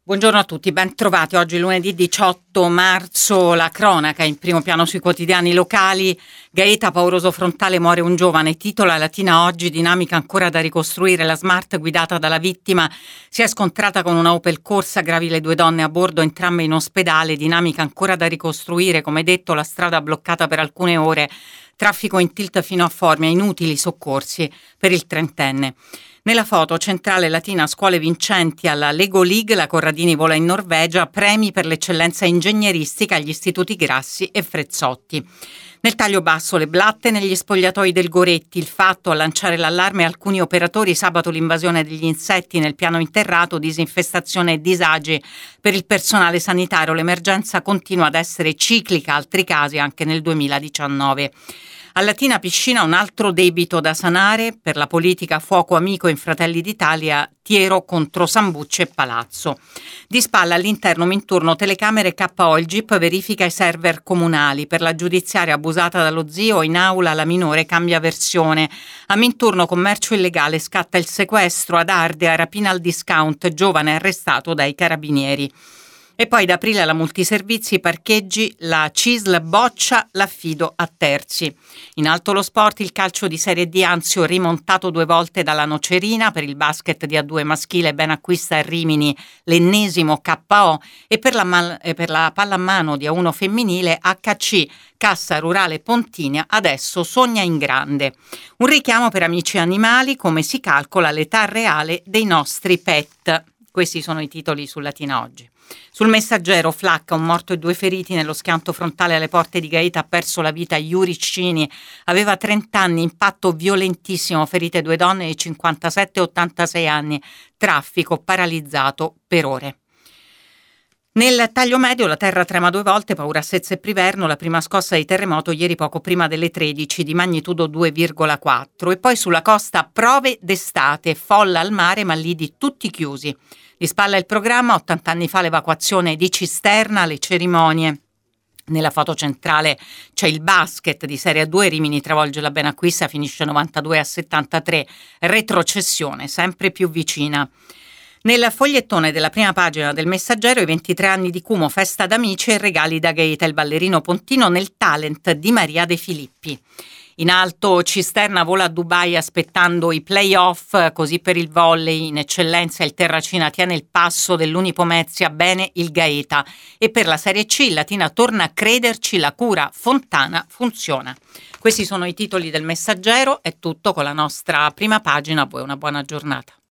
Buongiorno a tutti, ben trovati. Oggi lunedì 18 marzo, la cronaca in primo piano sui quotidiani locali. Gaeta, pauroso frontale, muore un giovane. Titola Latina oggi, dinamica ancora da ricostruire. La Smart guidata dalla vittima si è scontrata con una Opel Corsa, gravi le due donne a bordo, entrambe in ospedale. Dinamica ancora da ricostruire, come detto, la strada bloccata per alcune ore. Traffico in tilt fino a Formia, inutili soccorsi per il trentenne. Nella foto centrale Latina, scuole vincenti alla Lego League, la Corradini vola in Norvegia, premi per l'eccellenza ingegneristica agli istituti Grassi e Frezzotti. Nel taglio basso le blatte negli spogliatoi del Goretti, il fatto a lanciare l'allarme alcuni operatori, sabato l'invasione degli insetti nel piano interrato, disinfestazione e disagi per il personale sanitario, l'emergenza continua ad essere ciclica, altri casi anche nel 2019. A Latina Piscina un altro debito da sanare per la politica fuoco amico in Fratelli d'Italia, Tiero contro Sambucci e Palazzo. Di spalla all'interno Minturno telecamere KO, il GIP verifica i server comunali. Per la giudiziaria abusata dallo zio, in aula la minore cambia versione. A Minturno commercio illegale, scatta il sequestro, ad Ardea rapina al discount, giovane arrestato dai carabinieri. E poi da aprile alla multiservizi parcheggi, la CISL boccia l'affido a terzi. In alto lo sport, il calcio di Serie D, Anzio rimontato 2 volte dalla Nocerina, per il basket di A2 maschile ben acquista a Rimini l'ennesimo KO e per la pallamano di A1 femminile HC Cassa Rurale Pontinia adesso sogna in grande. Un richiamo per amici animali, come si calcola l'età reale dei nostri pet. Questi sono i titoli su Latina oggi. Sul Messaggero, Flacca, un morto e 2 feriti nello schianto frontale alle porte di Gaeta, ha perso la vita Yuri Cini, aveva 30 anni, impatto violentissimo, ferite 2 donne di 57 e 86 anni, traffico paralizzato per ore. Nel taglio medio la terra trema 2 volte, paura a Sezze e Priverno, la prima scossa di terremoto ieri poco prima delle 13 di magnitudo 2,4 e poi sulla costa prove d'estate, folla al mare ma lidi tutti chiusi. Di spalla il programma, 80 anni fa l'evacuazione di Cisterna, le cerimonie. Nella foto centrale c'è il basket di Serie A2, Rimini travolge la Benacquista, finisce 92-73, retrocessione sempre più vicina. Nel fogliettone della prima pagina del Messaggero, i 23 anni di Cumo, festa d'amici e regali da Gaeta, il ballerino pontino nel talent di Maria De Filippi. In alto Cisterna vola a Dubai aspettando i play-off, così per il volley in eccellenza il Terracina tiene il passo dell'Unipomezia, bene il Gaeta. E per la Serie C Latina torna a crederci, la cura Fontana funziona. Questi sono i titoli del Messaggero, è tutto con la nostra prima pagina, a voi una buona giornata.